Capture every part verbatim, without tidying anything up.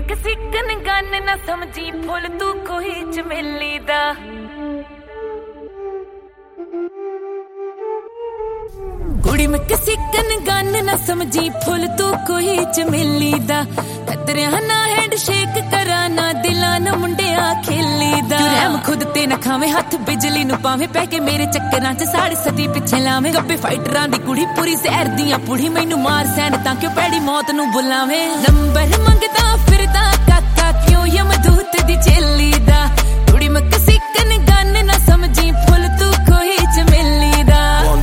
Mexican gun ਨਾ ਸਮਝੀ ਫੁੱਲ ਤੂੰ ਕੋਈ ਚਮੇਲੀ ਦਾ ਕੁੜੀ ਮੈਕਸੀਕਨ ਗਨ ਨਾ ਸਮਝੀ ਫੁੱਲ ਤੂੰ ਕੋਈ ਚਮੇਲੀ ਦਾ ਕਤਰਿਆਂ ਨਾ ਹੈਂਡ ਸ਼ੇਕ ਕਰਾਂ ਨਾ ਦਿਲਾਂ ਨਾ ਮੁੰਡਿਆਂ ਖੇਲੀ ਦਾ ਰਹਿਮ ਖੁਦ ਤੇ ਨਾ ਖਾਵੇਂ ਹੱਥ ਬਿਜਲੀ ਨੂੰ ਪਾਵੇਂ ਪੈ ਕੇ ਮੇਰੇ ਚੱਕਰਾਂ 'ਚ ਸਾੜੀ ਸਦੀ ਪਿੱਛੇ ਲਾਵੇਂ ਗੱਬੇ ਫਾਈਟਰਾਂ ਦੀ ਕੁੜੀ ਪੂਰੀ ਜ਼ਹਿਰ ਦੀਆਂ ਪੁੜੀ ਮੈਨੂੰ ਮਾਰ ਸੈਨ ਤਾਂ ਕਿਉਂ ਪੈੜੀ ਮੌਤ ਨੂੰ ਬੁਲਾਵੇਂ ਨੰਬਰ ਮੰਗਦਾ ਫਿਰਦਾ ਕਾਕਾ ਕਿਉਂ ਯਮਦੂਤ ਦੀ ਚੇਲੀ ਦਾ ਕੁੜੀ ਮੈਕਸੀਕਨ ਗਨ ਨਾ ਸਮਝੀ ਫੁੱਲ ਤੂੰ ਕੋਈ ਚਮੇਲੀ ਦਾ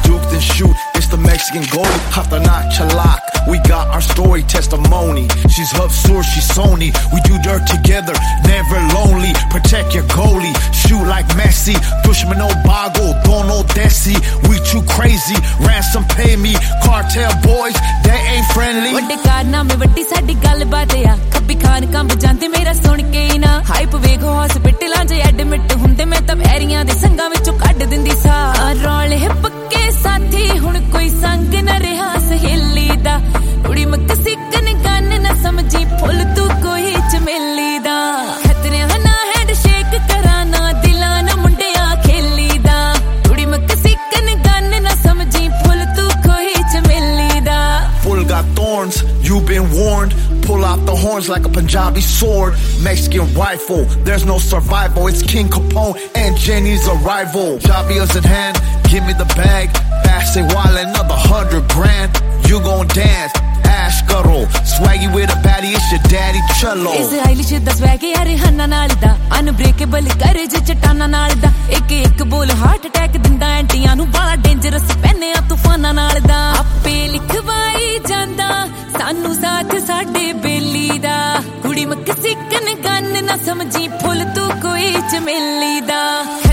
The Mexican goalie, have to knock chalak. We got our story testimony. She's Hubsur, she's Sony. We do dirt together, never lonely. Protect your goalie, shoot like Messi. Dushman no bago, dono desi. We too crazy, ransom pay me. Cartel boys, they ain't friendly. ਵੱਡੇ ਕਾਰਨਾਮੇ ਵੱਡੀ ਸਾਡੀ ਗੱਲਬਾਤ ਆ ਖੱਬੀ ਖਾਨ ਕੰਬ ਜਾਂਦੇ ਮੇਰਾ ਸੁਣ ਕੇ ਨਾ ਹਾਈਪ ਵੇਖੋ ਹਸਪੀਟਲਾਂ 'ਚ ਐਡਮਿਟ ਹੁੰਦੇ ਮੈਂ ਤਾਂ ਬਹਿਰੀਆਂ ਦੇ ਸੰਗਾਂ ਵਿੱਚੋਂ ਕੱਢ ਦਿੰਦੀ ਸਾਹ ਰੌਲੇ ਪੱਕੇ ਸਾਥੀ ਹੁਣ ਕੋਈ ਸੰਗ ਨਾ ਰਿਹਾ ਸਹੇਲੀ ਦਾ ਕੁੜੀ ਮੈਕਸੀਕਨ ਗਨ ਨਾ ਸਮਝੀ ਫੁੱਲ ਤੂੰ ਕੋਈ ਚਮੇਲੀ ਦਾ ਖਤਰਿਆਂ ਨਾ ਹੈਂਡ ਸ਼ੇਕ ਕਰਾਂ ਨਾ ਦਿਲਾਂ ਨਾ ਮੁੰਡਿਆਂ ਖੇਲੀ ਦਾ ਕੁੜੀ ਮੈਕਸੀਕਨ ਗਨ ਨਾ ਸਮਝੀ ਫੁੱਲ ਤੂੰ ਕੋਈ ਚਮੇਲੀ ਦਾ Full got thorns, you've been warned. Pull out the horns like a Punjabi sword. Mexican rifle, there's no survival. It's King Capone and Jenny's arrival. Javia's in hand, give me the bag. Pass it while another hundred grand. You gon' dance, ash karo. Swaggy with a baddie, it's your daddy cello. Is Eilish da swaggy Rihanna naal da. Unbreakable courage ਚਟਾਨਾ ਨਾਲ ਦਾ ਇੱਕ ਇੱਕ ਬੋਲ heart attack ਦਿੰਦਾ ਐਂਟੀਆਂ ਨੂੰ ਬੜਾ dangerous ਪੈਨੇ ਆ ਤੂਫਾਨਾਂ ਨਾਲ ਦਾ ਆਪੇ ਲਿਖਵਾਈ ਜਾਂਦਾ ਸਾਨੂੰ ਸਾਥ ਸਾਡੇ ਬੇਲੀ ਦਾ ਕੁੜੀ ਮੈਕਸੀਕਨ ਗਨ ਨਾ ਸਮਝੀ ਫੁੱਲ ਤੂੰ ਕੋਈ ਚਮੇਲੀ ਦਾ